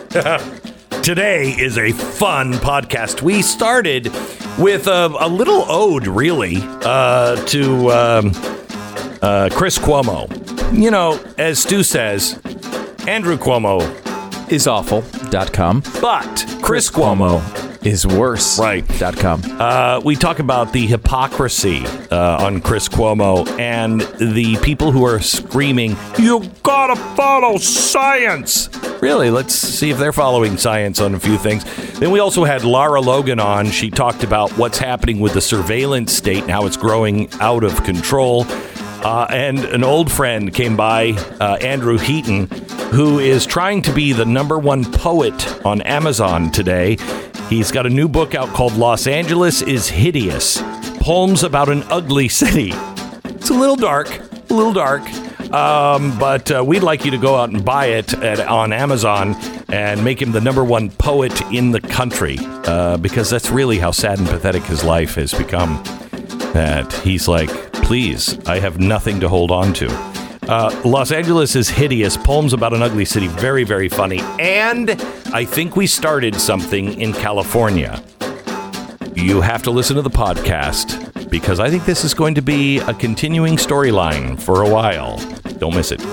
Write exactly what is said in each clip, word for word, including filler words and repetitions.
Today is a fun podcast. We started with a, a little ode, really, uh, to um, uh, Chris Cuomo. You know, as Stu says, Andrew Cuomo is awful dot com, but Chris Cuomo is worse. Right. Dot com. Uh, we talk about the hypocrisy uh, on Chris Cuomo and the people who are screaming, "You gotta follow science." Really, let's see if they're following science on a few things. Then we also had Lara Logan on. She talked about what's happening with the surveillance state and how it's growing out of control. Uh, and an old friend came by, uh, Andrew Heaton, who is trying to be the number one poet on Amazon today. He's got a new book out called Los Angeles is Hideous, Poems About an Ugly City. It's a little dark, a little dark, um, but uh, we'd like you to go out and buy it at, on Amazon and make him the number one poet in the country, uh, because that's really how sad and pathetic his life has become. That he's like, please, I have nothing to hold on to. Uh, Los Angeles is Hideous, Poems About an Ugly City. Very, very funny. And I think we started something in California. You have to listen to the podcast because I think this is going to be a continuing storyline for a while. Don't miss it.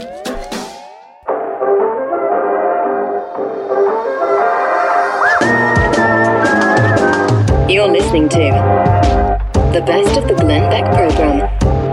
You're listening to the best of the Glenn Beck program.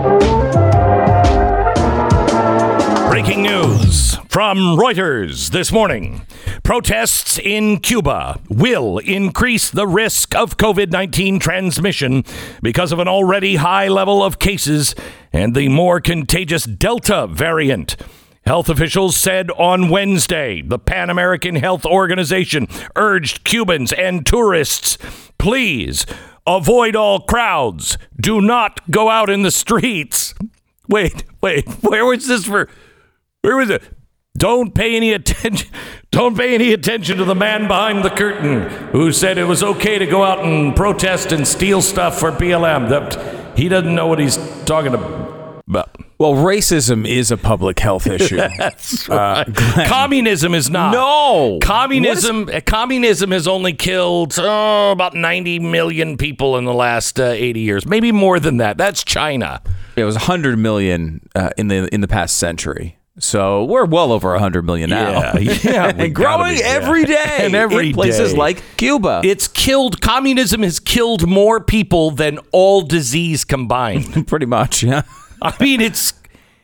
Breaking news from Reuters this morning. Protests in Cuba will increase the risk of covid nineteen transmission because of an already high level of cases and the more contagious Delta variant. Health officials said on Wednesday the Pan American Health Organization urged Cubans and tourists, please avoid all crowds. Do not go out in the streets. Wait, wait, where was this for? Where was it? Don't pay any attention. Don't pay any attention to the man behind the curtain who said it was okay to go out and protest and steal stuff for B L M. That he doesn't know what he's talking about. Well, racism is a public health issue. That's right. uh, Communism is not. No. Communism. Is- communism has only killed oh, about ninety million people in the last uh, eighty years, maybe more than that. That's China. It was one hundred million uh, in the in the past century. So we're well over one hundred million now. Yeah, yeah and growing be, every yeah. day and every in places day. like Cuba. It's killed, communism has killed more people than all disease combined. Pretty much, yeah. I mean, it's,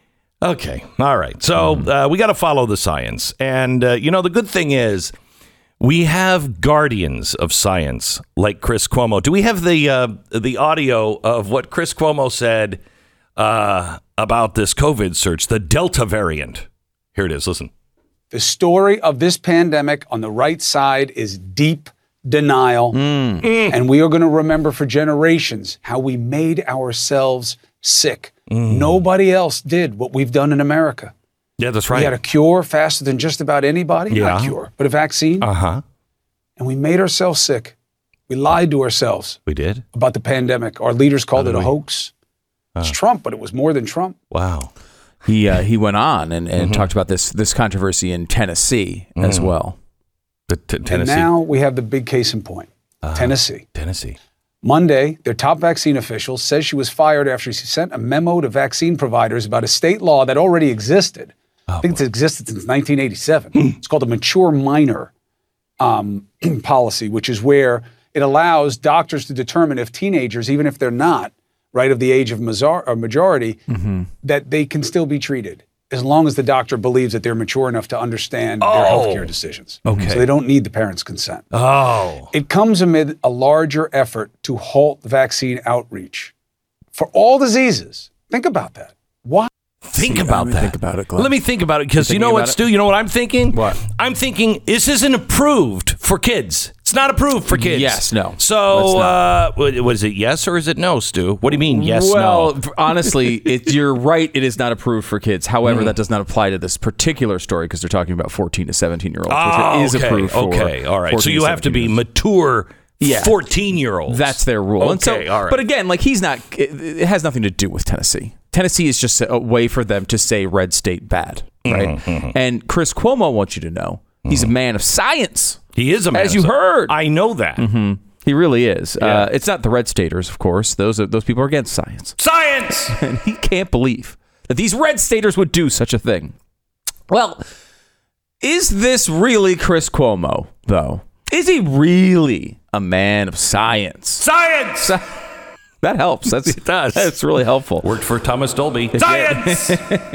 okay, all right. So uh, we got to follow the science. And, uh, you know, the good thing is we have guardians of science like Chris Cuomo. Do we have the uh, the audio of what Chris Cuomo said uh, about this COVID surge, the Delta variant? Here it is. Listen. The story of this pandemic on the right side is deep denial. Mm. Mm. And we are going to remember for generations how we made ourselves sick. Mm. Nobody else did what we've done in America. Yeah, that's right. We had a cure faster than just about anybody. Yeah. Not a cure, but a vaccine. Uh-huh. And we made ourselves sick. We lied to ourselves. We did? About the pandemic. Our leaders called it a we? hoax. Uh. It's Trump, but it was more than Trump. Wow. He uh, he went on and, and mm-hmm. talked about this this controversy in Tennessee mm. as well. The t- Tennessee. And now we have the big case in point. Uh, Tennessee. Tennessee. Monday, their top vaccine official says she was fired after she sent a memo to vaccine providers about a state law that already existed. Oh, I think boy. It's existed since nineteen eighty-seven. It's called the mature minor um, policy, which is where it allows doctors to determine if teenagers, even if they're not right of the age of mazar- or majority, mm-hmm. that they can still be treated as long as the doctor believes that they're mature enough to understand oh. their healthcare decisions. Okay. So they don't need the parents' consent. Oh. It comes amid a larger effort to halt vaccine outreach for all diseases. Think about that. Why? Think See, about that. Think about it, Glenn. Let me think about it, because you know what, Stu? You know what I'm thinking? What? I'm thinking this isn't approved for kids. It's not approved for kids. Yes, no. So, uh, was it yes or is it no, Stu? What do you mean yes, well, no? Well, honestly, it, you're right. It is not approved for kids. However, mm. that does not apply to this particular story because they're talking about fourteen to seventeen year olds, oh, which it is okay, approved for. Okay, all right. So you have to be mature fourteen-year-olds. That's their rule. Okay, and so, all right. But again, like he's not. It, it has nothing to do with Tennessee. Tennessee is just a way for them to say red state bad, right? Mm-hmm. And Chris Cuomo wants you to know He's a man of science. He is a man. As you heard. I know that. Mm-hmm. He really is. Yeah. Uh, it's not the red staters, of course. Those are, those people are against science. Science! And he can't believe that these red staters would do such a thing. Well, is this really Chris Cuomo, though? Is he really a man of science? Science! That helps. That's, it does. That's really helpful. Worked for Thomas Dolby. Science!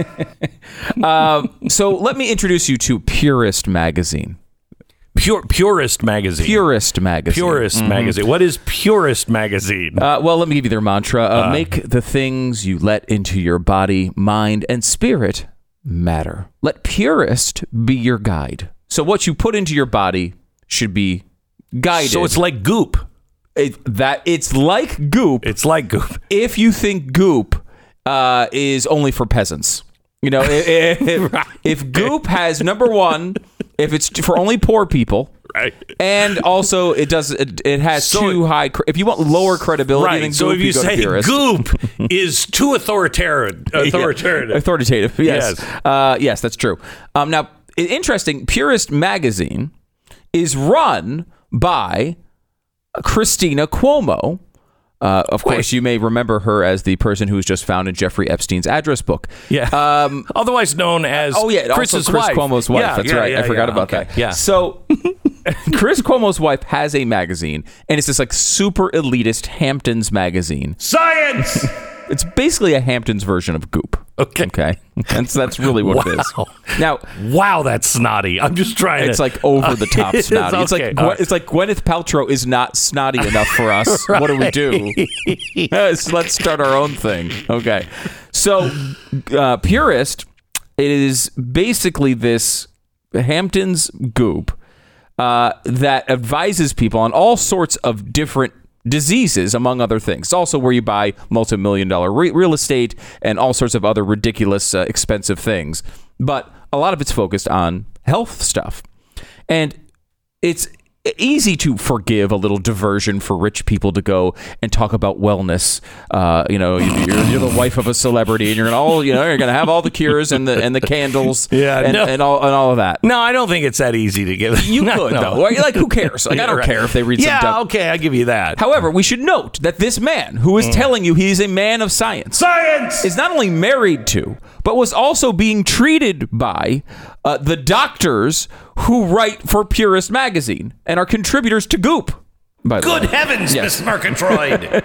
um, so let me introduce you to Purist Magazine. Pure, Purist Magazine. Purist Magazine. Purist mm-hmm. Magazine. What is Purist Magazine? Uh, well, let me give you their mantra. Uh, uh, make the things you let into your body, mind, and spirit matter. Let Purist be your guide. So what you put into your body should be guided. So it's like goop. It, that it's like goop. It's like goop. If you think goop uh, is only for peasants. You know, if, if, right. if goop has, number one, if it's for only poor people, right, and also it does it, it has so too high. If you want lower credibility, right. than goop, so if you, you go say to Purist. goop is too authoritarian, authoritative, yeah. authoritative, yes, yes, uh, yes, that's true. Um, now, interesting. Purist Magazine is run by Christina Cuomo. Uh, of Wait. course, you may remember her as the person who was just found in Jeffrey Epstein's address book. Yeah. Um, Otherwise known as oh yeah, Chris's also Chris wife. Cuomo's wife. Yeah, That's yeah, right. yeah, I forgot yeah, about okay. that. Yeah. So Chris Cuomo's wife has a magazine, and it's this like super elitist Hamptons magazine. Science. It's basically a Hamptons version of Goop. Okay. Okay. That's that's really what wow. it is. Now, wow, that's snotty. I'm just trying. It's to, like over the top it snotty. Is, It's okay. like Gwen, right. it's like Gwyneth Paltrow is not snotty enough for us. right. What do we do? so let's start our own thing. Okay. So, uh, Purist, it is basically this Hamptons Goop uh, that advises people on all sorts of different diseases, among other things. It's also where you buy multi-million dollar re- real estate and all sorts of other ridiculous, uh, expensive things. But a lot of it's focused on health stuff. And it's easy to forgive a little diversion for rich people to go and talk about wellness. Uh, you know, you're, you're the wife of a celebrity, and you're gonna all, you know, you're gonna have all the cures and the and the candles, yeah, and, no. and all and all of that. No, I don't think it's that easy to give. You no, could no. though. Like, who cares? Like, I don't right. care if they read. Yeah, some dumb- okay, I give you that. However, we should note that this man, who is mm. telling you he's a man of science, science is not only married to, but was also being treated by uh, the doctors who write for Purist Magazine and are contributors to Goop. By the Good way. heavens, yes. Miss Murgatroyd.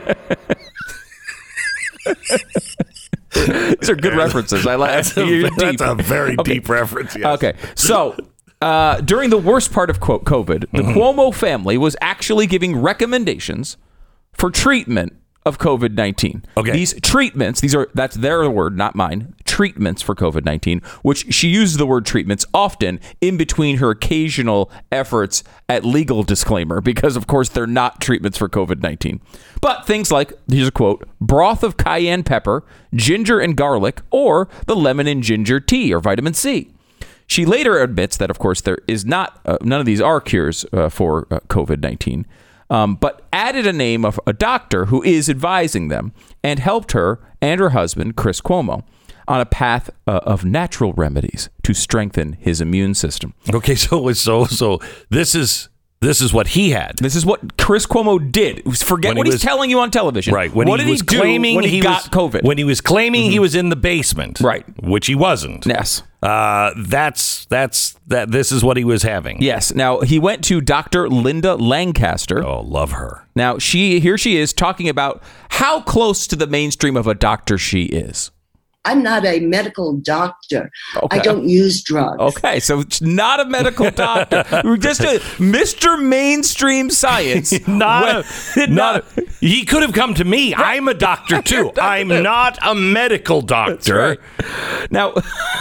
These are good references. I like. That's, a, that's a very okay. deep reference. Yes. Okay, so uh, during the worst part of quote COVID, the mm-hmm. Cuomo family was actually giving recommendations for treatment of COVID nineteen. Okay. These treatments, these are that's their word, not mine. Treatments for COVID nineteen, which she uses the word treatments often in between her occasional efforts at legal disclaimer, because of course they're not treatments for COVID nineteen. But things like, here's a quote, broth of cayenne pepper, ginger and garlic, or the lemon and ginger tea or vitamin C. She later admits that, of course, there is not, uh, none of these are cures uh, for uh, COVID nineteen. Um, but added a name of a doctor who is advising them and helped her and her husband, Chris Cuomo, on a path uh, of natural remedies to strengthen his immune system. Okay, so so so this is this is what he had. This is what Chris Cuomo did. Forget When what he he's was, telling you on television. Right. When what he did was he do claiming when he, he got was, COVID? When he was claiming mm-hmm. he was in the basement. Right. Which he wasn't. Yes. Uh, that's that's that. This is what he was having. Yes. Now he went to Doctor Linda Lancaster. Oh, love her. Now she here she is talking about how close to the mainstream of a doctor she is. I'm not a medical doctor. Okay. I don't use drugs. Okay, so it's not a medical doctor. We're just a Mister Mainstream Science. not, a, not, not a, he could have come to me. I'm a doctor too. I'm not a medical doctor. Right. Now,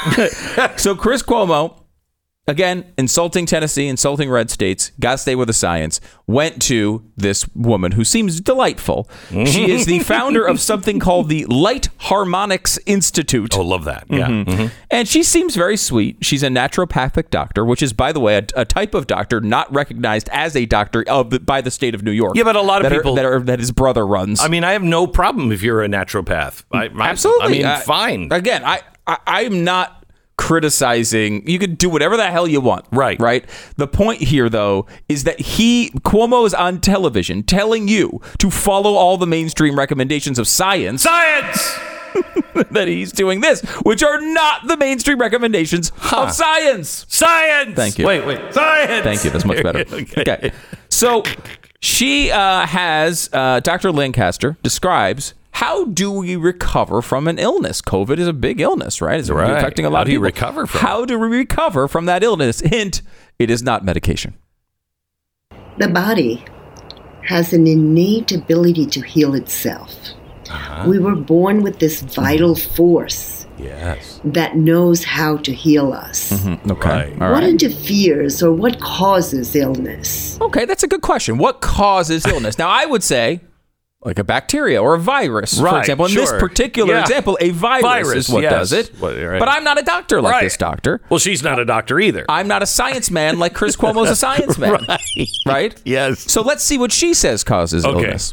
so Chris Cuomo, again, insulting Tennessee, insulting red states, got to stay with the science, went to this woman who seems delightful. She is the founder of something called the Light Harmonics Institute. Oh, love that. Yeah. Mm-hmm. Mm-hmm. And she seems very sweet. She's a naturopathic doctor, which is, by the way, a, a type of doctor not recognized as a doctor of the, by the state of New York. Yeah, but a lot of that people... Are, that, are, that his brother runs. I mean, I have no problem if you're a naturopath. I, I, Absolutely. I mean, I, fine. Again, I, I, I'm not criticizing. You could do whatever the hell you want. Right. Right. The point here, though, is that he, Cuomo is on television telling you to follow all the mainstream recommendations of science. Science! That he's doing this, which are not the mainstream recommendations huh. of science. Science! Thank you. Wait, wait. Science! Thank you. That's much better. okay. okay. So she uh, has, uh, Doctor Lancaster describes, how do we recover from an illness? COVID is a big illness, right? It's right. affecting a lot how of do you people. recover from How do we recover from that illness? Hint, it is not medication. The body has an innate ability to heal itself. Uh-huh. We were born with this vital force yes. that knows how to heal us. Mm-hmm. Okay. Right. All what right. interferes or what causes illness? Okay, that's a good question. What causes illness? Now, I would say like a bacteria or a virus, right, for example. In sure. this particular yeah. example, a virus, virus is what yes. does it. What, right. But I'm not a doctor like right. this doctor. Well, she's not a doctor either. I'm not a science man like Chris Cuomo's a science man. right. Right? Yes. So let's see what she says causes okay. illness.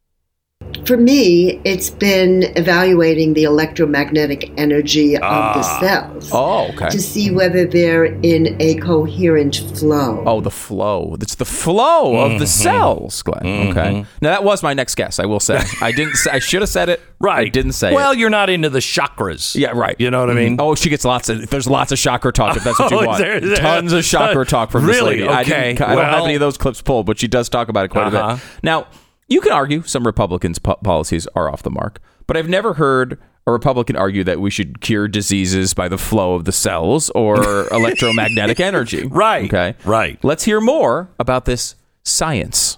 For me, it's been evaluating the electromagnetic energy ah. of the cells Oh, okay. to see whether they're in a coherent flow. Oh, the flow. It's the flow mm-hmm. of the cells, Glenn. Mm-hmm. Okay. Now, that was my next guess, I will say. I didn't. Say, I should have said it. Right. I didn't say well, it. Well, you're not into the chakras. Yeah, right. You know what I mean? Oh, she gets lots of, there's lots of chakra talk if that's what you Oh, want. there- there- Tons of chakra talk from this Really? lady. I, Okay. didn't, I don't Well- have any of those clips pulled, but she does talk about it quite a Uh-huh. bit. Now, you can argue some Republicans' po- policies are off the mark, but I've never heard a Republican argue that we should cure diseases by the flow of the cells or electromagnetic energy. Right. Okay. Right. Let's hear more about this science.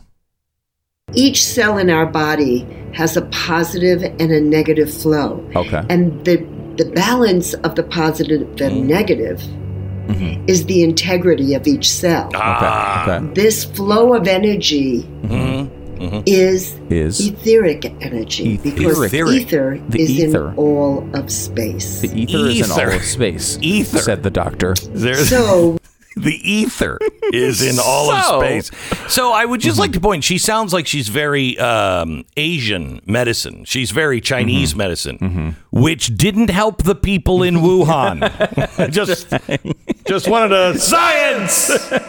Each cell in our body has a positive and a negative flow. Okay. And the, the balance of the positive and Mm. negative mm-hmm. is the integrity of each cell. Ah. Okay. Okay. This flow of energy Mm-hmm. Mm-hmm. is, Is etheric energy because Etheric. ether The is ether. in all of space. The ether, is in all Ether. of space. Ether. Said the doctor. There's So the ether is in all So- of space. So I would just like to point, she sounds like she's very um, Asian medicine. She's very Chinese Mm-hmm. medicine, mm-hmm. which didn't help the people in Wuhan. just, just wanted to science.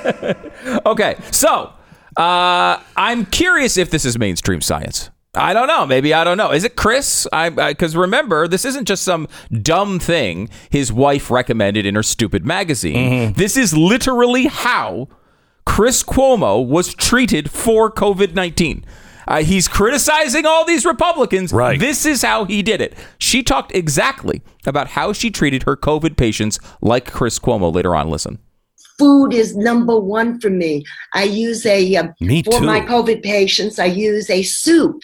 Okay, so uh, I'm curious if this is mainstream science. I don't know. Maybe I don't know. Is it Chris? I because remember, this isn't just some dumb thing his wife recommended in her stupid magazine. Mm-hmm. This is literally how Chris Cuomo was treated for COVID nineteen. Uh, he's criticizing all these Republicans. Right. This is how he did it. She talked exactly about how she treated her COVID patients like Chris Cuomo later on. Listen. food is number one for me. I use a, uh, Me for too. my COVID patients, I use a soup,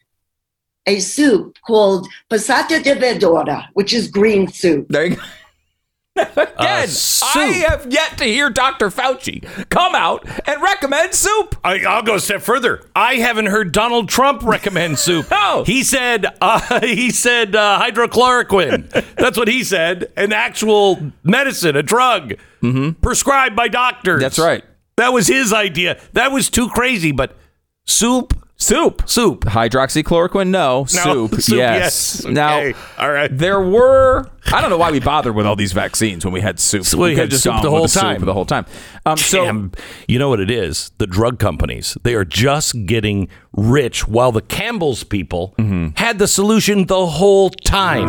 a soup called passata de verdura, which is green soup. There you go. Again, soup. I have yet to hear Doctor Fauci come out and recommend soup. I, I'll go a step further. I haven't heard Donald Trump recommend soup. No. He said uh, he said uh, hydrochloroquine. That's what he said. An actual medicine, a drug prescribed by doctors. That's right. That was his idea. That was too crazy. But soup, Soup. soup. Hydroxychloroquine, no. No, Soup, soup, yes. yes. Now, Okay. All right. there were, I don't know why we bothered with all these vaccines when we had soup. So we could've had just soup gone the with whole soup time. the whole time. Um, so, Damn, you know what it is? The drug companies, they are just getting rich while the Campbell's people had the solution the whole time.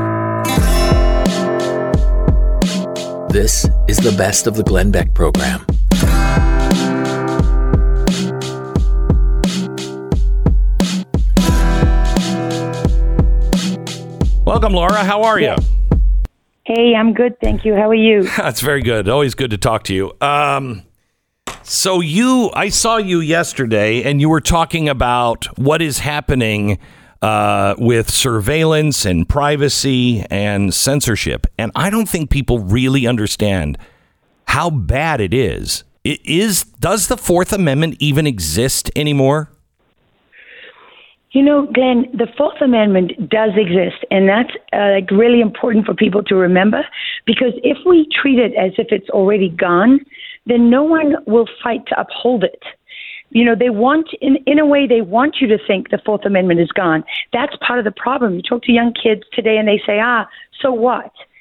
This is the best of the Glenn Beck program. Welcome, Laura. How are you? Hey, I'm good, thank you. How are you? That's very good. Always good to talk to you. Um, so you, I saw you yesterday, and you were talking about what is happening uh, with surveillance and privacy and censorship, and I don't think people really understand how bad it is. It is. Does the Fourth Amendment even exist anymore? You know, Glenn, the Fourth Amendment does exist, and that's uh, like really important for people to remember, because if we treat it as if it's already gone, then no one will fight to uphold it. You know, they want, in, in a way, they want you to think the Fourth Amendment is gone. That's part of the problem. You talk to young kids today and they say, ah, so what?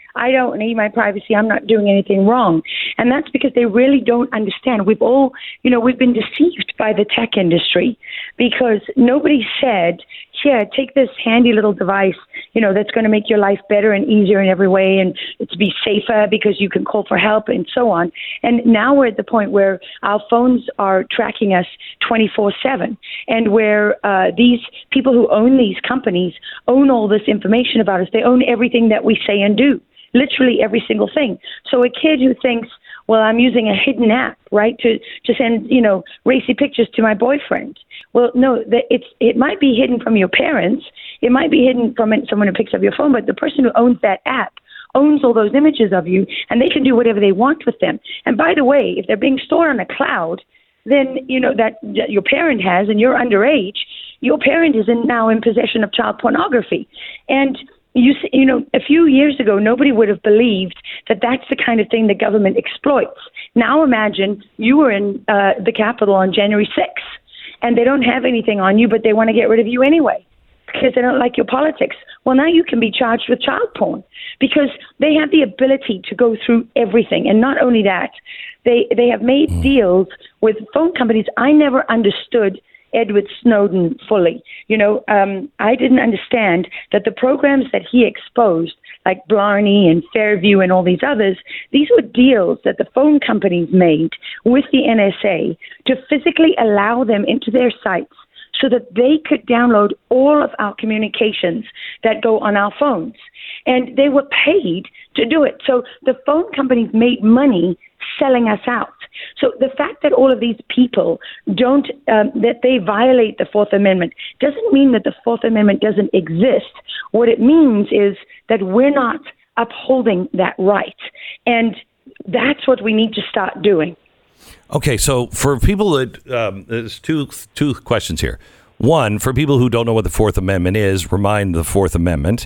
I don't need my privacy. I'm not doing anything wrong. And that's because they really don't understand. We've all, you know, we've been deceived by the tech industry because nobody said, here, take this handy little device, you know, that's going to make your life better and easier in every way, and it's be safer because you can call for help and so on. And now we're at the point where our phones are tracking us twenty-four seven, and where uh, these people who own these companies own all this information about us. They own everything that we say and do, literally every single thing. So a kid who thinks, well, I'm using a hidden app, right, to, to send, you know, racy pictures to my boyfriend. Well, no, it's it might be hidden from your parents. It might be hidden from someone who picks up your phone, but the person who owns that app owns all those images of you, and they can do whatever they want with them. And by the way, if they're being stored on a cloud, then, you know, that, that your parent has, and you're underage, your parent is in, now in possession of child pornography. And You you know, a few years ago, nobody would have believed that that's the kind of thing the government exploits. Now imagine you were in uh, the Capitol on January sixth, and they don't have anything on you, but they want to get rid of you anyway because they don't like your politics. Well, now you can be charged with child porn because they have the ability to go through everything. And not only that, they, they have made deals with phone companies. I never understood Edward Snowden fully. You know, um, I didn't understand that the programs that he exposed, like Blarney and Fairview and all these others, these were deals that the phone companies made with the N S A to physically allow them into their sites so that they could download all of our communications that go on our phones. And they were paid to do it. So the phone companies made money selling us out. So the fact that all of these people don't, um, that they violate the Fourth Amendment doesn't mean that the Fourth Amendment doesn't exist. What it means is that we're not upholding that right. And that's what we need to start doing. Okay, so for people that, um, there's two two questions here. One, for people who don't know what the Fourth Amendment is, remind the Fourth Amendment,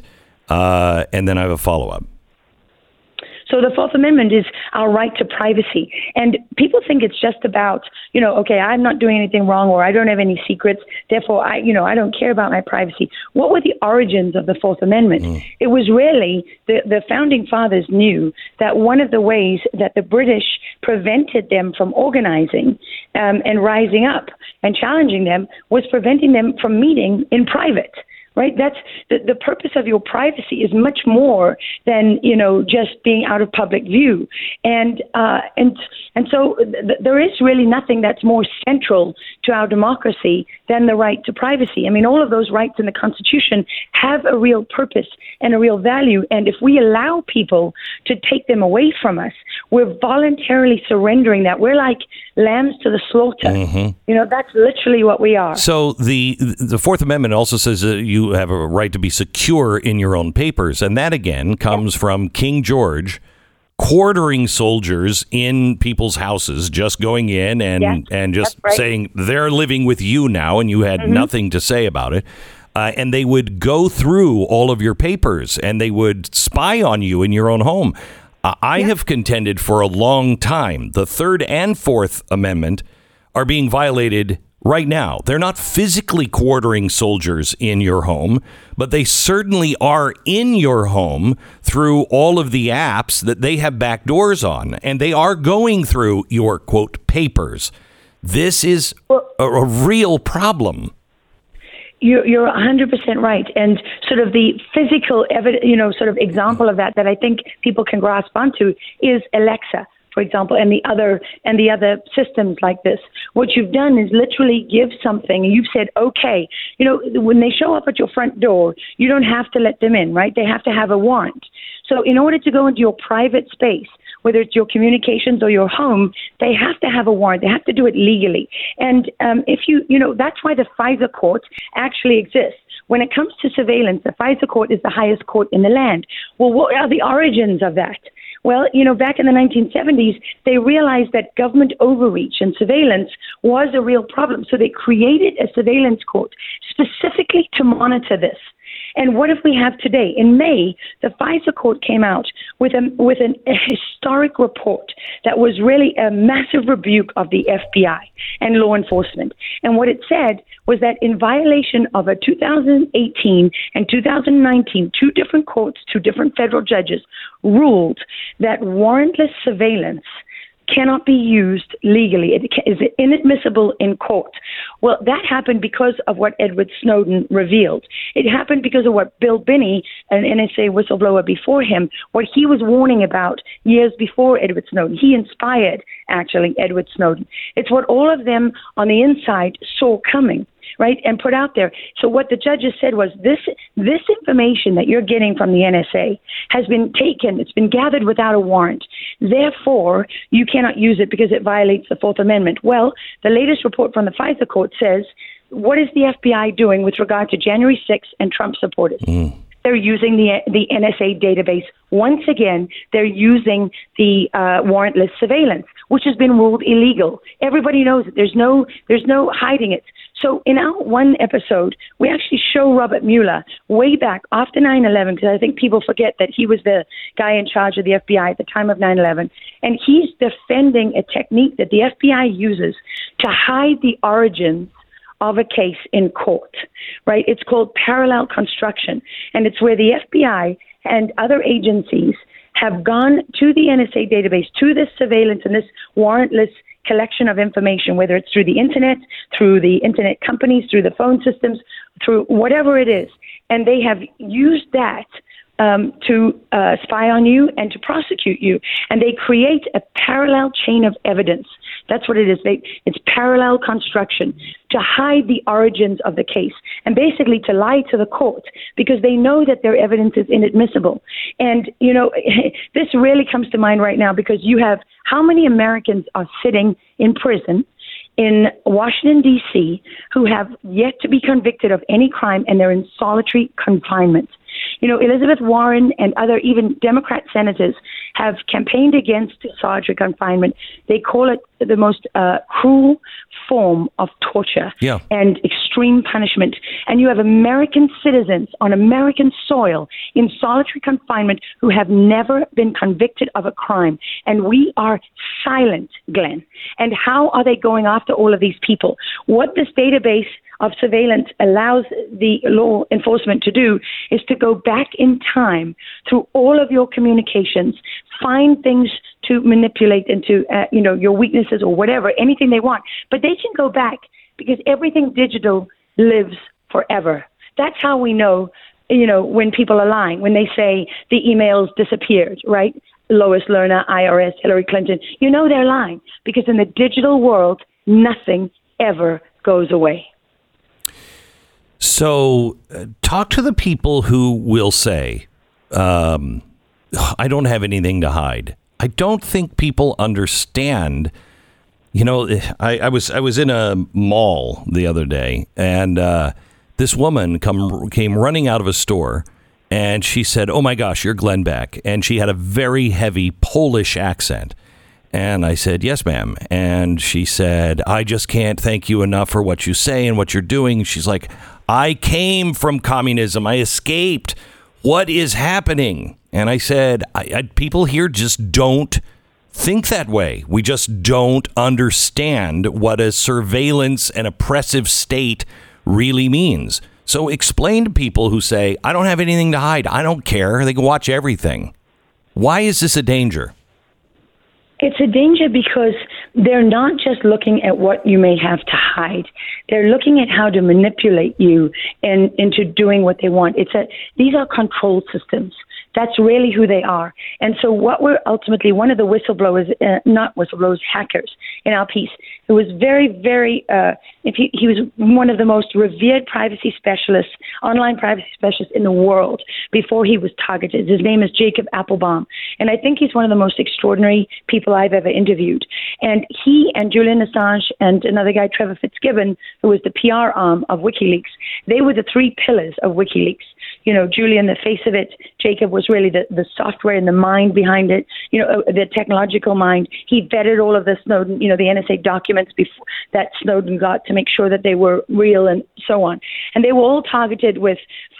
uh, and then I have a follow-up. So the Fourth Amendment is our right to privacy. And people think it's just about, you know, okay, I'm not doing anything wrong, or I don't have any secrets, therefore, I, you know, I don't care about my privacy. What were the origins of the Fourth Amendment? Mm. It was really, the, the Founding Fathers knew that one of the ways that the British prevented them from organizing um, and rising up and challenging them was preventing them from meeting in private. Right? That's the, the purpose of your privacy is much more than, you know, just being out of public view. And uh, and and so th- there is really nothing that's more central to our democracy than the right to privacy. I mean, all of those rights in the Constitution have a real purpose and a real value. And if we allow people to take them away from us, we're voluntarily surrendering that. We're like lambs to the slaughter. Mm-hmm. You know, that's literally what we are. So the the Fourth Amendment also says that you have a right to be secure in your own papers. And that, again, comes yeah. from King George quartering soldiers in people's houses, just going in and, yeah, and just right. saying they're living with you now, and you had mm-hmm. nothing to say about it. Uh, and they would go through all of your papers, and they would spy on you in your own home. Uh, I yeah. have contended for a long time the Third and Fourth Amendment are being violated right now. They're not physically quartering soldiers in your home, but they certainly are in your home through all of the apps that they have back doors on, and they are going through your, quote, papers. This is a, a real problem. You're, you're one hundred percent right. And sort of the physical evidence, you know, sort of example of that that I think people can grasp onto is Alexa, for example, and the other and the other systems like this. What you've done is literally give something, and you've said, okay, you know, when they show up at your front door, you don't have to let them in, right? They have to have a warrant. So in order to go into your private space, whether it's your communications or your home, they have to have a warrant. They have to do it legally. And um, if you, you know, that's why the FISA court actually exists. When it comes to surveillance, the FISA court is the highest court in the land. Well, what are the origins of that? Well, you know, back in the nineteen seventies, they realized that government overreach and surveillance was a real problem. So they created a surveillance court specifically to monitor this. And what if we have today? In May, the FISA court came out with a with an, a historic report that was really a massive rebuke of the F B I and law enforcement. And what it said was that in violation of a two thousand eighteen and two thousand nineteen, two different courts, two different federal judges ruled that warrantless surveillance cannot be used legally. It is inadmissible in court. Well, that happened because of what Edward Snowden revealed. It happened because of what Bill Binney, an N S A whistleblower before him, what he was warning about years before Edward Snowden. He inspired, actually, Edward Snowden. It's what all of them on the inside saw coming, right, and put out there. So what the judges said was this this information that you're getting from the N S A has been taken, it's been gathered without a warrant. Therefore, you cannot use it because it violates the Fourth Amendment. Well, the latest report from the FISA court says, what is the F B I doing with regard to January sixth and Trump supporters? Mm. They're using the the N S A database. Once again, they're using the uh, warrantless surveillance, which has been ruled illegal. Everybody knows it. There's no there's no hiding it. So in our one episode, we actually show Robert Mueller way back after nine eleven, because I think people forget that he was the guy in charge of the F B I at the time of nine eleven. And he's defending a technique that the F B I uses to hide the origins of a case in court, right? It's called parallel construction. And it's where the F B I and other agencies have gone to the N S A database, to this surveillance and this warrantless collection of information, whether it's through the internet, through the internet companies, through the phone systems, through whatever it is. And they have used that um, to uh, spy on you and to prosecute you. And they create a parallel chain of evidence. That's what it is. They, it's parallel construction to hide the origins of the case and basically to lie to the court because they know that their evidence is inadmissible. And, you know, this really comes to mind right now because you have how many Americans are sitting in prison in Washington, D C, who have yet to be convicted of any crime and they're in solitary confinement. You know, Elizabeth Warren and other even Democrat senators have campaigned against solitary confinement. They call it the most uh, cruel form of torture yeah. and extreme punishment. And you have American citizens on American soil in solitary confinement who have never been convicted of a crime. And we are silent, Glenn. And how are they going after all of these people? What this database of surveillance allows the law enforcement to do is to go back in time through all of your communications, find things to manipulate into, uh, you know, your weaknesses or whatever, anything they want. But they can go back because everything digital lives forever. That's how we know, you know, when people are lying, when they say the emails disappeared, right? Lois Lerner, I R S, Hillary Clinton, you know they're lying because in the digital world, nothing ever goes away. So uh, talk to the people who will say, um, I don't have anything to hide. I don't think people understand. You know, I, I was I was in a mall the other day and uh, this woman come came running out of a store and she said, oh, my gosh, you're Glenn Beck. And she had a very heavy Polish accent. And I said, yes, ma'am. And she said, I just can't thank you enough for what you say and what you're doing. She's like, I came from communism. I escaped. What is happening? And I said, I, I, people here just don't think that way. We just don't understand what a surveillance and oppressive state really means. So explain to people who say, I don't have anything to hide. I don't care. They can watch everything. Why is this a danger? It's a danger because they're not just looking at what you may have to hide. They're looking at how to manipulate you and into doing what they want. It's a these are control systems. That's really who they are. And so what we're ultimately, one of the whistleblowers, uh, not whistleblowers, hackers in our piece, who was very, very, uh, if he, he was one of the most revered privacy specialists, online privacy specialists in the world before he was targeted. His name is Jacob Appelbaum. And I think he's one of the most extraordinary people I've ever interviewed. And he and Julian Assange and another guy, Trevor Fitzgibbon, who was the P R arm of WikiLeaks, they were the three pillars of WikiLeaks. You know, Julian, the face of it, Jacob was really the, the software and the mind behind it, you know, the technological mind. He vetted all of the Snowden, you know, the N S A documents before that Snowden got to make sure that they were real and so on. And they were all targeted with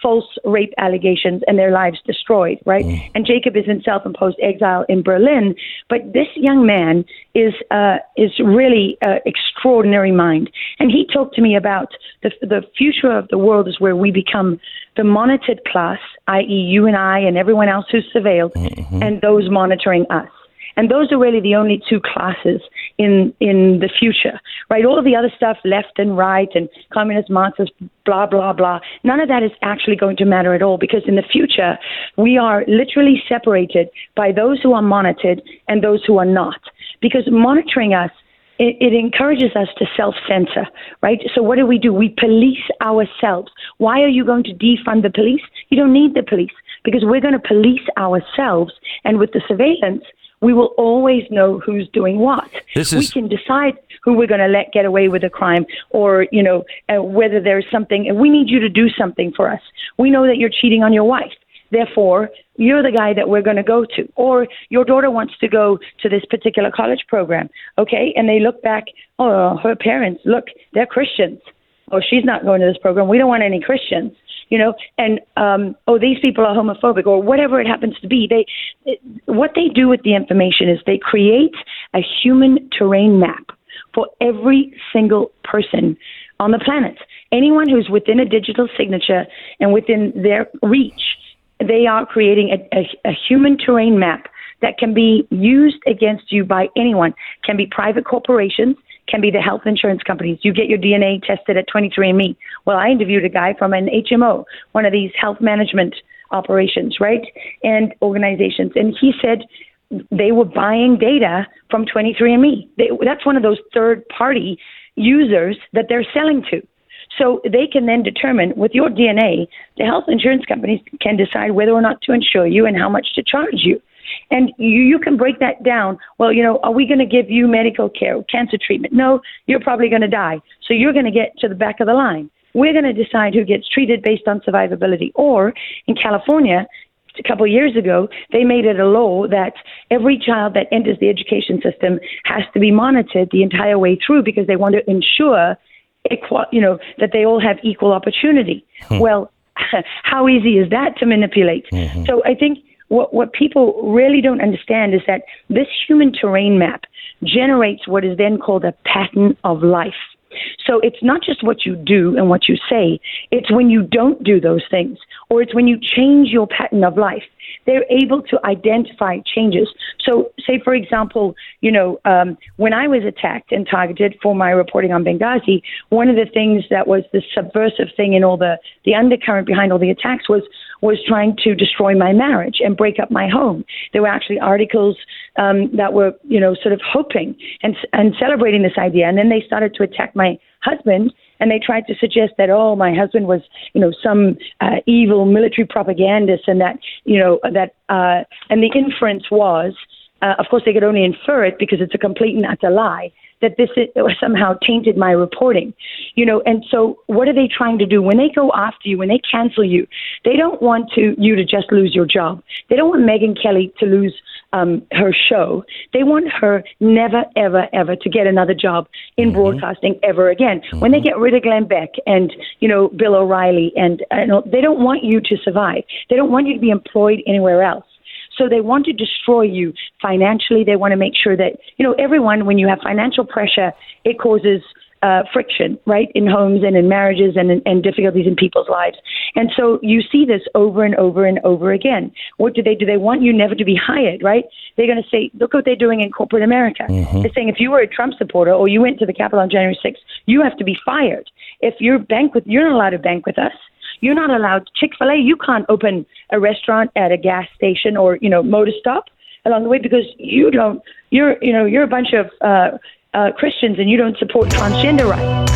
false rape allegations and their lives destroyed, right? Mm. And Jacob is in self-imposed exile in Berlin. But this young man is uh, is really uh, extraordinary mind. And he talked to me about the the future of the world is where we become the monitored class, that is you and I and everyone else who's surveilled, mm-hmm. and those monitoring us. And those are really the only two classes in in the future, right? All of the other stuff, left and right and communist, Marxist, blah, blah, blah, none of that is actually going to matter at all, because in the future, we are literally separated by those who are monitored and those who are not. Because monitoring us, it, it encourages us to self-censor, right? So what do we do? We police ourselves. Why are you going to defund the police? You don't need the police, because we're going to police ourselves. And with the surveillance, we will always know who's doing what. This is... We can decide who we're going to let get away with a crime, or, you know, uh, whether there's something, and we need you to do something for us. We know that you're cheating on your wife. Therefore, you're the guy that we're going to go to. Or your daughter wants to go to this particular college program, okay? And they look back, oh, her parents, look, they're Christians. Oh, she's not going to this program. We don't want any Christians. You know, and, um, oh, these people are homophobic, or whatever it happens to be. They, it, what they do with the information is they create a human terrain map for every single person on the planet. Anyone who's within a digital signature and within their reach, they are creating a, a, a human terrain map that can be used against you by anyone. Can be private corporations, can be the health insurance companies. You get your D N A tested at twenty-three and me. Well, I interviewed a guy from an H M O, one of these health management operations, right, and organizations, and he said they were buying data from twenty-three and me. They, that's one of those third-party users that they're selling to. So they can then determine, with your D N A, the health insurance companies can decide whether or not to insure you and how much to charge you. And you, you can break that down. Well, you know, are we going to give you medical care, cancer treatment? No, you're probably going to die. So you're going to get to the back of the line. We're going to decide who gets treated based on survivability. Or in California, a couple of years ago, they made it a law that every child that enters the education system has to be monitored the entire way through, because they want to ensure, equal, you know, that they all have equal opportunity. Hmm. Well, how easy is that to manipulate? Mm-hmm. So I think What, what people really don't understand is that this human terrain map generates what is then called a pattern of life. So it's not just what you do and what you say. It's when you don't do those things, or it's when you change your pattern of life. They're able to identify changes. So say, for example, you know, um, when I was attacked and targeted for my reporting on Benghazi, one of the things that was the subversive thing in all the, the undercurrent behind all the attacks was was trying to destroy my marriage and break up my home. There were actually articles um, that were, you know, sort of hoping and and celebrating this idea. And then they started to attack my husband, and they tried to suggest that, oh, my husband was, you know, some uh, evil military propagandist, and that, you know, that, uh, and the inference was, uh, of course, they could only infer it because it's a complete and utter lie, that this is, somehow tainted my reporting, you know. And so what are they trying to do? When they go after you, when they cancel you, they don't want to you to just lose your job. They don't want Megyn Kelly to lose um, her show. They want her never, ever, ever to get another job in mm-hmm. broadcasting ever again. Mm-hmm. When they get rid of Glenn Beck and, you know, Bill O'Reilly, and uh, they don't want you to survive. They don't want you to be employed anywhere else. So they want to destroy you financially. They want to make sure that, you know, everyone, when you have financial pressure, it causes uh, friction, right, in homes and in marriages and, and difficulties in people's lives. And so you see this over and over and over again. What do they do? They want you never to be hired, right? They're going to say, look what they're doing in corporate America. Mm-hmm. They're saying if you were a Trump supporter or you went to the Capitol on January sixth, you have to be fired. If you're bank with, you're not allowed to bank with us. You're not allowed. Chick-fil-A, you can't open a restaurant at a gas station or, you know, motor stop along the way, because you don't, you're, you know, you're a bunch of uh, uh, Christians and you don't support transgender rights.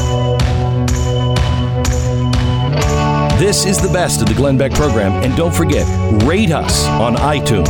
This is the best of the Glenn Beck program. And don't forget, rate us on iTunes.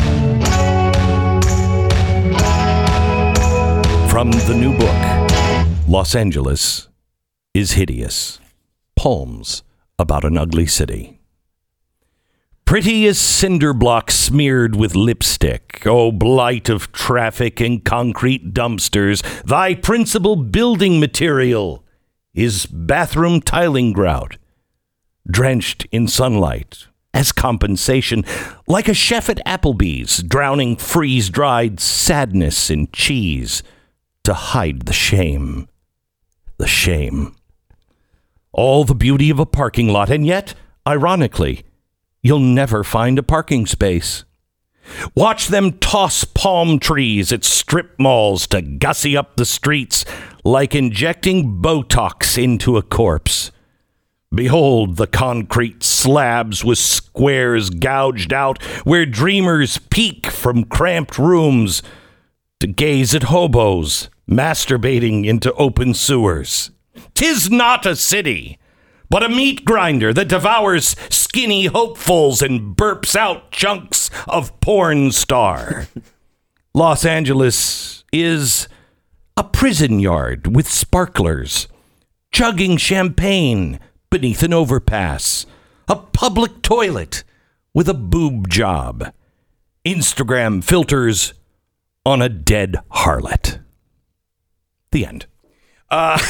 From the new book, Los Angeles is Hideous. Poems about an ugly city. Pretty as cinder blocks smeared with lipstick, O blight of traffic and concrete dumpsters, thy principal building material is bathroom tiling grout. drenched in sunlight, as compensation, like a chef at Applebee's, drowning freeze-dried sadness in cheese to hide the shame. The shame. All the beauty of a parking lot, and yet, ironically, you'll never find a parking space. Watch them toss palm trees at strip malls to gussy up the streets like injecting Botox into a corpse. Behold the concrete slabs with squares gouged out where dreamers peek from cramped rooms to gaze at hobos masturbating into open sewers. 'Tis not a city, but a meat grinder that devours skinny hopefuls and burps out chunks of porn star. Los Angeles is a prison yard with sparklers, chugging champagne beneath an overpass, a public toilet with a boob job, Instagram filters on a dead harlot. The end. Uh,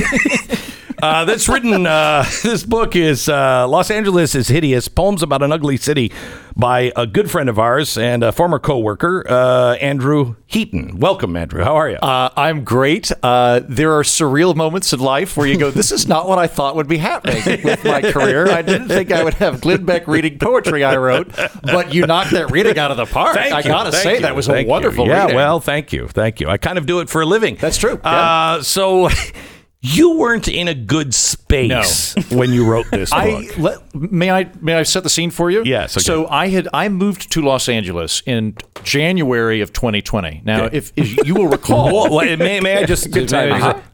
uh, that's written, uh, this book is uh, Los Angeles is Hideous, Poems About an Ugly City by a good friend of ours and a former co-worker, uh, Andrew Heaton. Welcome, Andrew. How are you? Uh, I'm great. Uh, there are surreal moments in life where you go, this is not what I thought would be happening with my career. I didn't think I would have Glenn Beck reading poetry I wrote, but you knocked that reading out of the park. Thank I you. got to Thank say, you. that was Thank a wonderful you. Yeah, reading. well, thank you. Thank you. I kind of do it for a living. That's true. Yeah. Uh, so... You weren't in a good space No. when you wrote this book. I let, may I may I set the scene for you? Yes. Okay. So I had I moved to Los Angeles in January of twenty twenty. Now, Okay. if, if you will recall, Well, well, may, may I just... Good may I timing. just-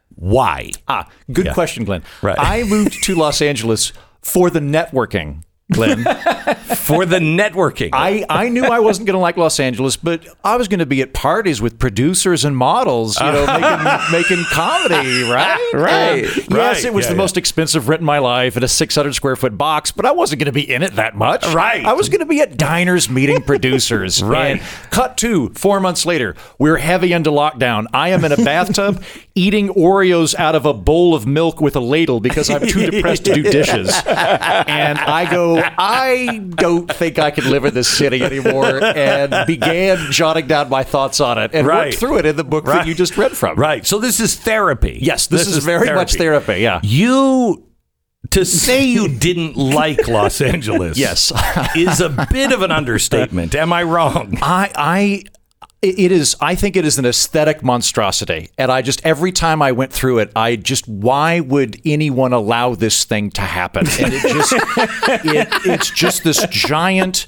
Why? ah, good Yeah. question, Glenn. Right. I moved to Los Angeles for the networking, Glenn. For the networking. I, I knew I wasn't going to like Los Angeles, but I was going to be at parties with producers and models, you know, making, making comedy, right? Right, And yes, right. it was Yeah, the yeah. most expensive rent in my life at a six hundred square foot box, but I wasn't going to be in it that much. Right. I was going to be at diners meeting producers. Right. And cut to four months later, we're heavy into lockdown. I am in a bathtub eating Oreos out of a bowl of milk with a ladle because I'm too depressed to do dishes. And I go, I don't think I can live in this city anymore, and began jotting down my thoughts on it and Right. worked through it in the book Right. that you just read from. Right. So this is therapy. Yes, this, is, very much therapy. Yeah. You... To say you didn't like Los Angeles Yes. is a bit of an understatement. Am I wrong? I, I, it is. I think it is an aesthetic monstrosity, and I just every time I went through it, I just why would anyone allow this thing to happen? And it just, it, it's just this giant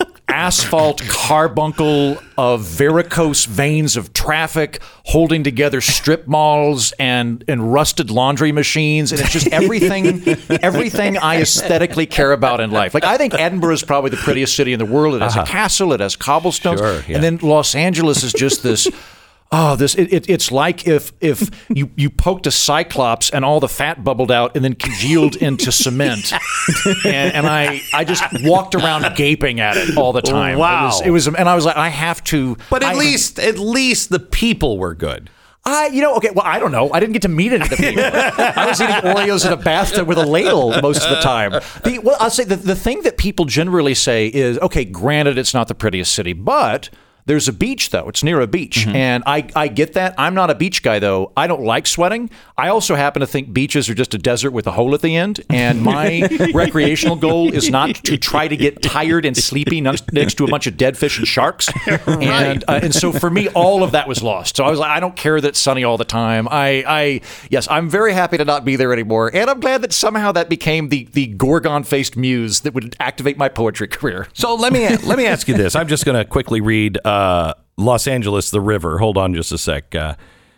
asphalt carbuncle of varicose veins of traffic holding together strip malls and and rusted laundry machines, and it's just everything everything I aesthetically care about in life. Like, I think Edinburgh is probably the prettiest city in the world. It has a castle, it has cobblestones, Sure, yeah. and then Los Angeles is just this. Oh, this it, it, it's like if if you, you poked a cyclops and all the fat bubbled out and then congealed into cement, and, and I I just walked around gaping at it all the time. Wow. it was, it was and I was like, I have to. But at I- least, at least the people were good. I, you know, okay, well, I don't know. I didn't get to meet any of the people. I was eating Oreos in a bathtub with a ladle most of the time. The, well, I'll say the, the thing that people generally say is, okay, granted, it's not the prettiest city, but there's a beach, though. It's near a beach. Mm-hmm. And I, I get that. I'm not a beach guy, though. I don't like sweating. I also happen to think beaches are just a desert with a hole at the end. And my recreational goal is not to try to get tired and sleepy next, next to a bunch of dead fish and sharks. And uh, and so for me, all of that was lost. So I was like, I don't care that it's sunny all the time. I, I yes, I'm very happy to not be there anymore. And I'm glad that somehow that became the, the Gorgon-faced muse that would activate my poetry career. So let me let me ask you this. I'm just going to quickly read uh, Los Angeles, the river. Hold on just a sec. Uh,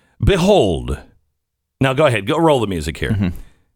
Behold. Now go ahead. Go roll the music here. Mm-hmm.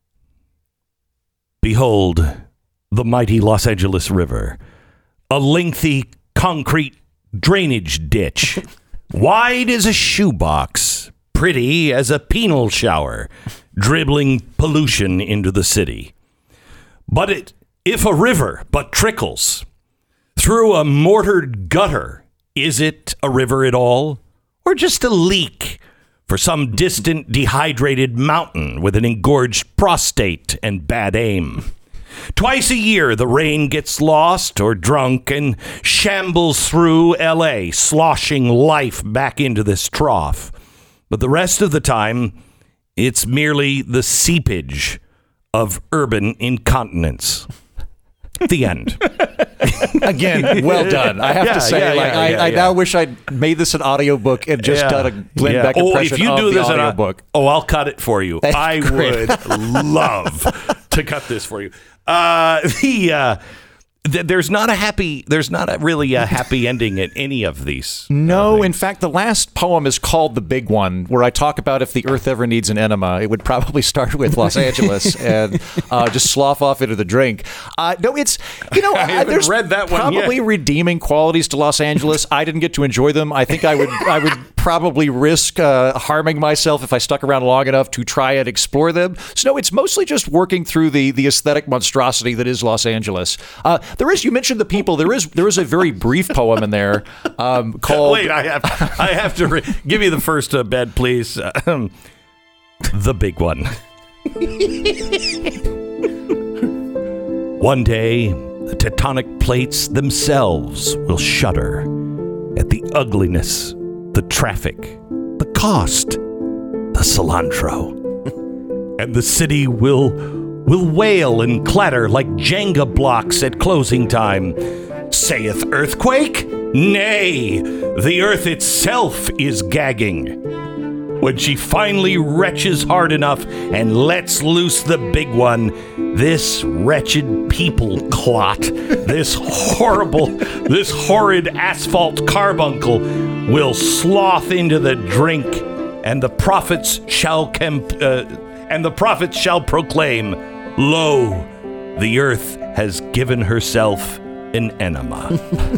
Behold the mighty Los Angeles River, a lengthy concrete drainage ditch, wide as a shoebox, pretty as a penal shower, dribbling pollution into the city. But it, if a river but trickles through a mortared gutter, is it a river at all? Or just a leak for some distant dehydrated mountain with an engorged prostate and bad aim? Twice a year, the rain gets lost or drunk and shambles through L A, sloshing life back into this trough. But the rest of the time, it's merely the seepage of urban incontinence. The end. Again, well done. I have Yeah, to say, yeah, like, yeah, I, yeah, I yeah. now wish I'd made this an audiobook and just Yeah. done a Glenn Yeah. Beck Oh, impression if you of do the this in a- audiobook. Oh, I'll cut it for you. I Great. would love to cut this for you. Uh, the uh, th- there's not a happy. There's not a, really a happy ending at any of these. No, in fact, the last poem is called The Big One, where I talk about if the earth ever needs an enema, it would probably start with Los Angeles and uh, just slough off into the drink. Uh, no, it's, you know, uh, haven't there's read that one probably yet. redeeming qualities to Los Angeles. I didn't get to enjoy them. I think I would I would probably risk uh, harming myself if I stuck around long enough to try and explore them. So, no, it's mostly just working through the, the aesthetic monstrosity that is Los Angeles. Uh, there is, you mentioned the people, there is there is a very brief poem in there um, called... Wait, I have I have to re- give me the first uh, bed, please. Um, the big one. One day, the tectonic plates themselves will shudder at the ugliness, the traffic, the cost, the cilantro, and the city will will wail and clatter like Jenga blocks at closing time. Saith earthquake? Nay, the earth itself is gagging. When she finally retches hard enough and lets loose the big one, this wretched people clot, this horrible, this horrid asphalt carbuncle will sloth into the drink, and the prophets shall camp, uh, and the prophets shall proclaim, "Lo, the earth has given herself an enema."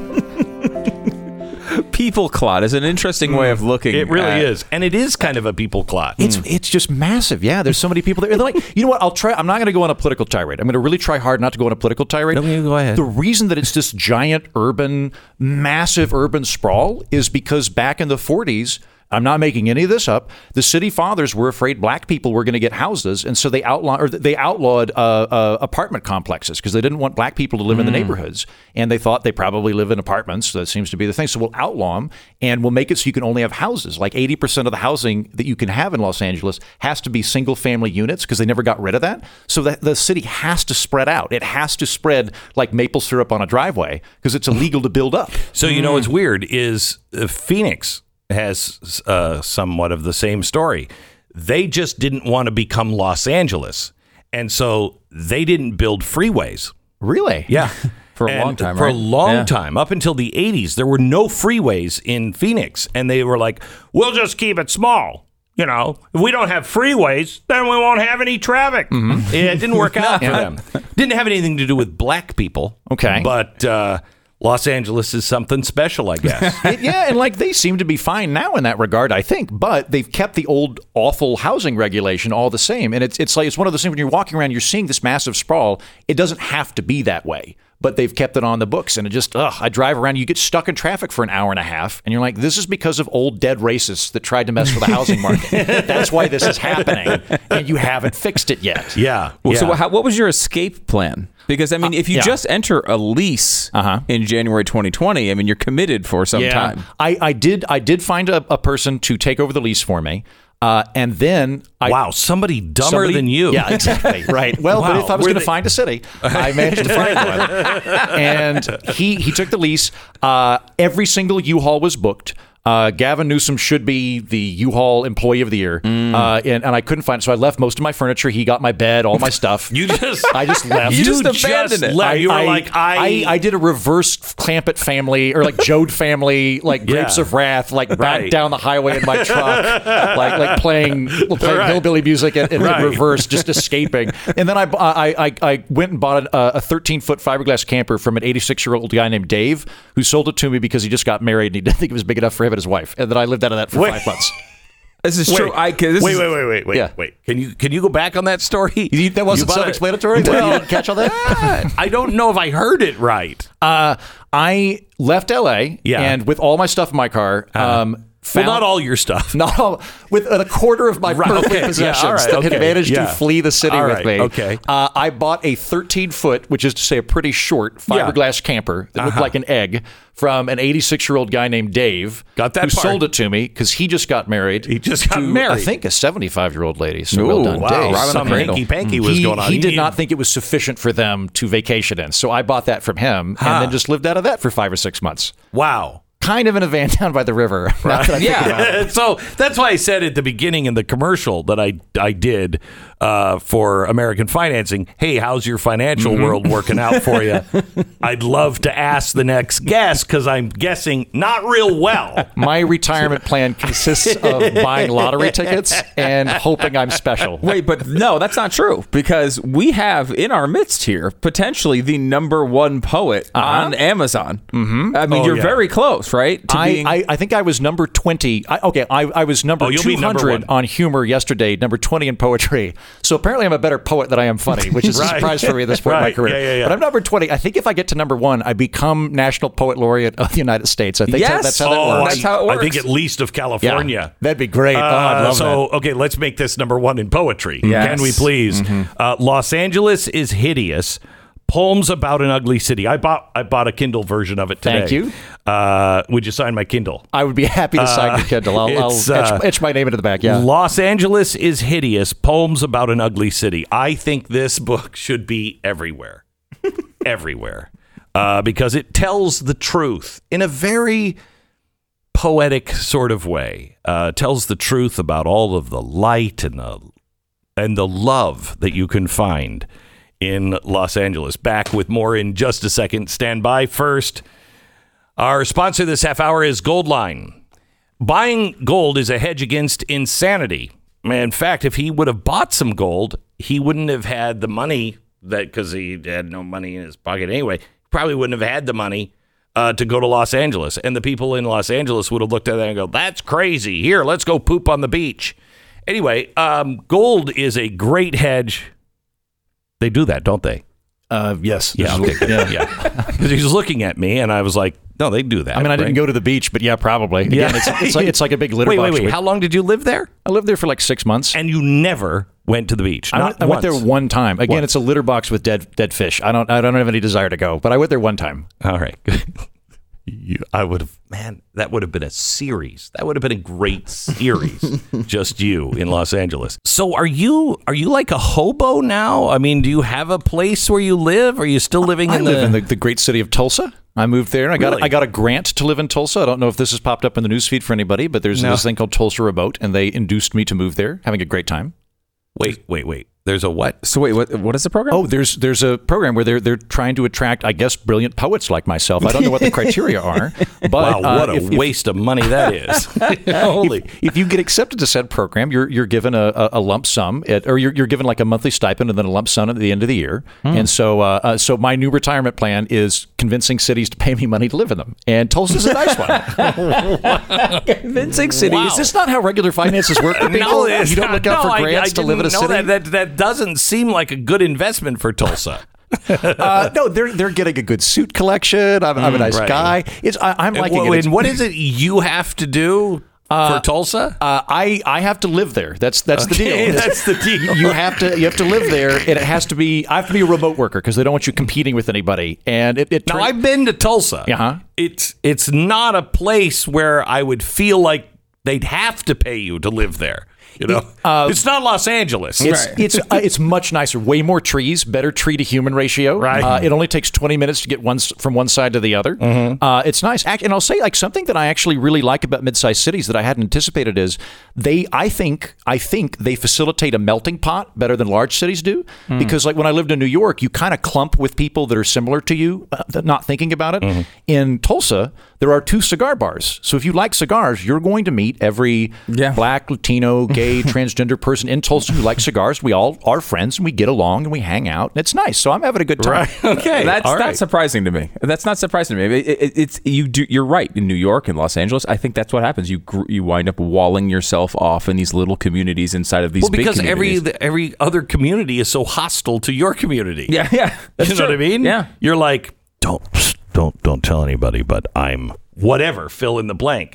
People clot is an interesting way of looking. It really at- is, and it is kind of a people clot. It's it's just massive. Yeah, there's so many people there. They're like, you know what? I'll try. I'm not going to go on a political tirade. I'm going to really try hard not to go on a political tirade. Okay, go ahead. The reason that it's this giant urban, massive urban sprawl is because back in the forties. I'm not making any of this up. The city fathers were afraid black people were going to get houses, and so they outlawed or they outlawed uh, uh, apartment complexes because they didn't want black people to live in the neighborhoods, and they thought they probably live in apartments. That seems to be the thing. So we'll outlaw them, and we'll make it so you can only have houses. Like eighty percent of the housing that you can have in Los Angeles has to be single-family units because they never got rid of that. So that the city has to spread out. It has to spread like maple syrup on a driveway because it's illegal to build up. So you know what's weird is uh, Phoenix has uh, somewhat of the same story. They just didn't want to become Los Angeles, and so they didn't build freeways. Really? Yeah. For a And long time, For a right? long Yeah. time. Up until the eighties, there were no freeways in Phoenix, and they were like, we'll just keep it small. You know, if we don't have freeways, then we won't have any traffic. Mm-hmm. Yeah, it didn't work out for them. Didn't have anything to do with black people. Okay. But uh, Los Angeles is something special, I guess. It- yeah, and like they seem to be fine now in that regard, I think. But they've kept the old awful housing regulation all the same. And it's it's like it's one of those things when you're walking around, you're seeing this massive sprawl. It doesn't have to be that way, but they've kept it on the books. And it just, ugh, I drive around, you get stuck in traffic for an hour and a half, and you're like, this is because of old dead racists that tried to mess with the housing market. That's why this is happening, and you haven't fixed it yet. Yeah. Well, yeah. So how, what was your escape plan? Because, I mean, if you yeah. just enter a lease Uh-huh. in January twenty twenty, I mean, you're committed for some time. I, I did I did find a, a person to take over the lease for me. Uh, and then I Wow, somebody dumber somebody- than you. Yeah, exactly. Right. Well, but Wow. if I was Were going to they- find a city, I managed to find one. And he he took the lease. Uh, every single U-Haul was booked. Uh, Gavin Newsom should be the U-Haul Employee of the Year, Mm. uh, and, and I couldn't find it, so I left most of my furniture. He got my bed, all my stuff. You just I just left. You just abandoned it. left. You were like, I, I, I did a reverse Clampett family or like Jode family, like Grapes Yeah. of Wrath, like back Right. down the highway in my truck, like like playing playing Right. hillbilly music in, in Right. reverse, just escaping. And then I, I, I, I went and bought a thirteen foot fiberglass camper from an eighty-six year old guy named Dave who sold it to me because he just got married and he didn't think it was big enough for him and his wife. And then I lived out of that for Wait. five months. This is Wait, true. I, 'cause this wait, is, wait, wait, wait, wait, Yeah. wait. Can you can you go back on that story? You- that wasn't You bought it- self-explanatory? What, you didn't catch all that? I don't know if I heard it right. Uh, I left L A Yeah. and with all my stuff in my car, um, found, well, not all your stuff. Not all, with a quarter of my Right, personal okay, possessions yeah, all right, that okay, had managed yeah. to flee the city All with right, me. okay. Uh, I bought a thirteen foot, which is to say a pretty short fiberglass camper that looked Uh-huh. like an egg from an eighty-six-year-old guy named Dave. Got that Who part. sold it to me because he just got married. He just got to, married. I think a seventy-five-year-old lady. So Ooh, well done, Wow, Dave. Right on the some cradle. hanky-panky was he, going on. he did not think it was sufficient for them to vacation in. So I bought that from him Huh. and then just lived out of that for five or six months. Wow. Kind of in a van down by the river. Now that I think about it. Yeah. So that's why I said at the beginning in the commercial that I I did uh, for American Financing, hey, how's your financial Mm-hmm. world working out for you? I'd love to ask the next guest because I'm guessing not real well. My retirement plan consists of buying lottery tickets and hoping I'm special. Wait, but no, that's not true because we have in our midst here potentially the number one poet on Amazon. Mm-hmm. I mean, Oh, you're yeah. very close, right? To I, being- I, I think I was number twenty. I, okay, I, I was number Oh, you'll be two number hundred one. on humor yesterday, number twenty in poetry. So apparently I'm a better poet than I am funny, which is Right. a surprise for me at this point in Right. my career. Yeah, yeah, yeah. But I'm number twenty. I think if I get to number one, I become National Poet Laureate of the United States. I think Yes. that, that's how that Oh, works. That's how it I think works. at least of California. Yeah, that'd be great. oh, I'd Uh, love so, that. okay, let's make this number one in poetry. Yes. Can we please? Uh, Los Angeles is hideous. Poems about an ugly city. I bought I bought a Kindle version of it today. Thank you. Uh, would you sign my Kindle? I would be happy to sign your Kindle. I'll, I'll it's, etch, uh, etch my name into the back. Yeah. Los Angeles is hideous. Poems about an ugly city. I think this book should be everywhere. everywhere. Uh, because it tells the truth in a very poetic sort of way. Uh, tells the truth about all of the light and the and the love that you can find in Los Angeles. Back with more in just a second. Stand by. First, our sponsor this half hour is Goldline. Buying gold is a hedge against insanity. In fact, if he would have bought some gold, he wouldn't have had the money that because he had no money in his pocket anyway. Probably wouldn't have had the money uh, to go to Los Angeles. And the people in Los Angeles would have looked at that and go, that's crazy. Here, let's go poop on the beach. Anyway, um, gold is a great hedge. They do that, don't they? Uh, yes. Yeah. Okay, good. yeah. Because he was looking at me, and I was like, no, they do that. I mean, I didn't right? go to the beach, but yeah, probably. Again, Yeah. it's, it's like it's like a big litter Wait, box. wait, wait. week. How long did you live there? I lived there for like six months. And you never went to the beach? I Not went, I went there once. one time. Again, Once. it's a litter box with dead dead fish. I don't I don't have any desire to go, but I went there one time. All right. You, I would have, man, that would have been a series. That would have been a great series. Just you in Los Angeles. So are you, are you like a hobo now? I mean, do you have a place where you live? Are you still living I in live the, in the, the great city of Tulsa. I moved there. And I got Really? I got a grant to live in Tulsa. I don't know if this has popped up in the newsfeed for anybody, but there's No. this thing called Tulsa Remote, and they induced me to move there, having a great time. wait, wait, wait. There's a what? so wait, what? What is the program? Oh, there's there's a program where they're they're trying to attract, I guess, brilliant poets like myself. I don't know what the criteria are, but Wow, what uh, a if, if- waste of money that is. Holy. if you get accepted to said program, you're you're given a, a, a lump sum, at, or you're, you're given like a monthly stipend and then a lump sum at the end of the year. And so, uh, uh, so my new retirement plan is convincing cities to pay me money to live in them. And Tulsa's a nice one. Convincing city. Wow. Is this not how regular finances work? for people? it's you don't not. look out No, for I- grants I to live in a didn't know city. That, that, that doesn't seem like a good investment for Tulsa. uh, no, they're they're getting a good suit collection. I'm, I'm a nice right. guy. It's I, I'm And liking what, it. It's- and what is it you have to do for Tulsa? Uh, I I have to live there. That's that's the Okay, deal. that's the deal. You have to you have to live there, and it has to be. I have to be a remote worker because they don't want you competing with anybody. And it, it Now turn- I've been to Tulsa. Uh-huh. It's it's not a place where I would feel like they'd have to pay you to live there. You know, Uh, it's not Los Angeles. It's it's uh, it's much nicer. Way more trees, better tree to human ratio. Right. Uh, it only takes twenty minutes to get one s- from one side to the other. Uh, it's nice. Ac- And I'll say like something that I actually really like about mid-sized cities that I hadn't anticipated is they. I think I think they facilitate a melting pot better than large cities do. Because like when I lived in New York, you kind of clump with people that are similar to you, uh, that not thinking about it. In Tulsa, there are two cigar bars. So if you like cigars, you're going to meet every Yeah. black, Latino, gay, transgender person in Tulsa who likes cigars. We all are friends and we get along and we hang out. And it's nice. So I'm having a good time. Right. Okay. That's All not right. surprising to me. That's not surprising to me. It, it, it's you do. You're right. In New York and Los Angeles, I think that's what happens. You gr- you wind up walling yourself off in these little communities inside of these. Well, big because every communities. every other community is so hostile to your community. yeah yeah that's you know true. what I mean? Yeah. You're like, don't don't don't tell anybody, but I'm whatever. Fill in the blank.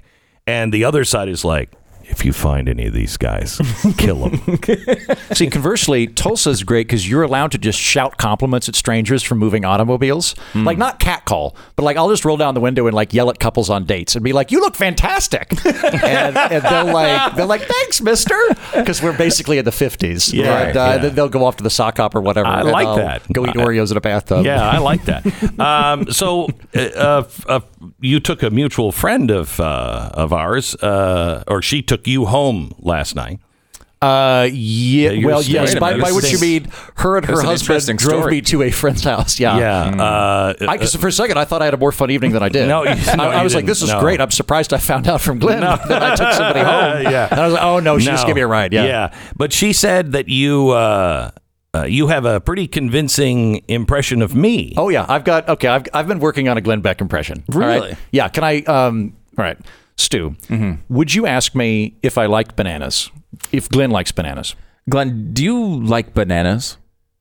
And the other side is like, if you find any of these guys, kill them. See, conversely, Tulsa's great because you're allowed to just shout compliments at strangers from moving automobiles. Mm. Like, not catcall, but like I'll just roll down the window and like yell at couples on dates and be like, "You look fantastic," and, and they'll like they're like, "Thanks, Mister," because we're basically in the fifties. Yeah, and, uh, yeah. then they'll go off to the sock hop or whatever. I and like I'll that. Go eat I, Oreos in a bathtub. Yeah, I like that. um, so, uh, uh, you took a mutual friend of uh, of ours, uh, or she took you home last night. Uh, yeah. Yeah, well, you're- yes. wait a By, minute, by this which you is- mean her and her That's an husband interesting drove story. me to a friend's house. Yeah. Yeah. Uh, I, 'cause for a second, I thought I had a more fun evening than I did. No, you- no, I, I you was like, didn't. "This is No. great." I'm surprised I found out from Glenn that I took somebody home. Yeah. and I was like, "Oh no, she just No. gave me a ride." Yeah, yeah. But she said that you uh, uh, you have a pretty convincing impression of me. Oh yeah, I've got okay. I've I've been working on a Glenn Beck impression. All right? Really? Yeah. Can I? Um. All right, Stu. Would you ask me if I liked bananas? If Glenn likes bananas? Glenn, do you like bananas?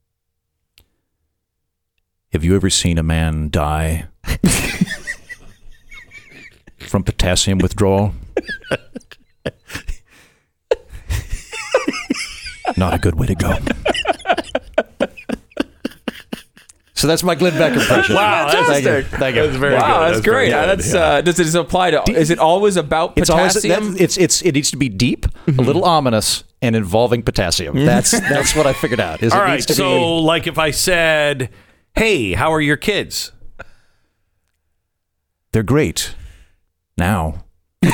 Have you ever seen a man die from potassium withdrawal? Not a good way to go. So that's my Glenn Beck impression. Wow, that's Thank you. fantastic. Thank you. That's very Wow, good. that's, That's very great. good. Uh, that's Yeah. uh, does it apply to? Is it always about It's always potassium? that, it's it's it needs to be deep, a little ominous, and involving potassium. That's that's what I figured out. Is All it right. needs to So, be, like, if I said, "Hey, how are your kids?" they're great now.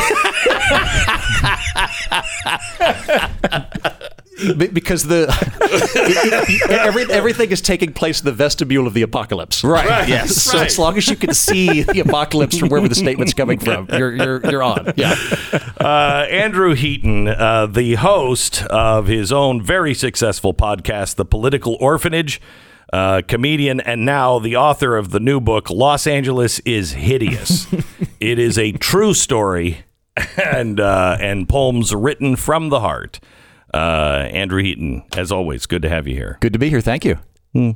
Be- because the every, everything is taking place in the vestibule of the apocalypse. Right. Right. Yes. So Right. as long as you can see the apocalypse from wherever the statement's coming from, you're you're you're on. Yeah. Uh, Andrew Heaton, uh, the host of his own very successful podcast, The Political Orphanage, uh, comedian, and now the author of the new book, Los Angeles is Hideous. It is a true story and uh, and poems written from the heart. Uh, Andrew Heaton, as always, good to have you here. Good to be here. Thank you. Where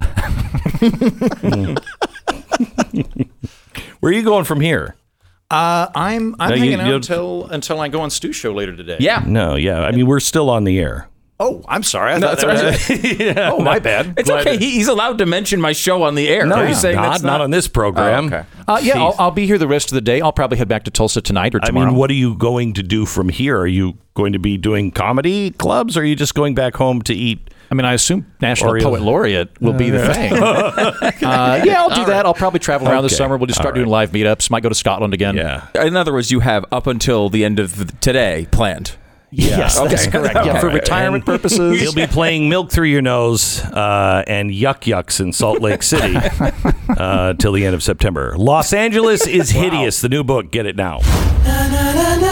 are you going from here? Uh, I'm I'm No, you- hanging out you- until until I go on Stu's show later today. yeah. No, yeah. I mean, we're still on the air. Oh, I'm sorry. I No, thought that it's was Oh, my bad. It's okay. He, he's allowed to mention my show on the air. No, Are you he's saying not, that's not on this program. Oh, okay. Uh, yeah, I'll, Jeez. I'll be here the rest of the day. I'll probably head back to Tulsa tonight or I tomorrow. mean, what are you going to do from here? Are you going to be doing comedy clubs, or are you just going back home to eat? I mean, I assume National Oreos. Poet Laureate will be the thing. uh, yeah, I'll do that. I'll probably travel around this Okay. summer. We'll just start All doing live meetups. Might go to Scotland again. Yeah. In other words, you have up until the end of the, today planned. Yes, that's correct. Yeah, for All right. retirement And purposes. He'll be playing Milk Through Your Nose uh, and Yuck Yucks in Salt Lake City uh, till the end of September. Los Angeles is Hideous, the new book. Get it now. Na, na, na, na.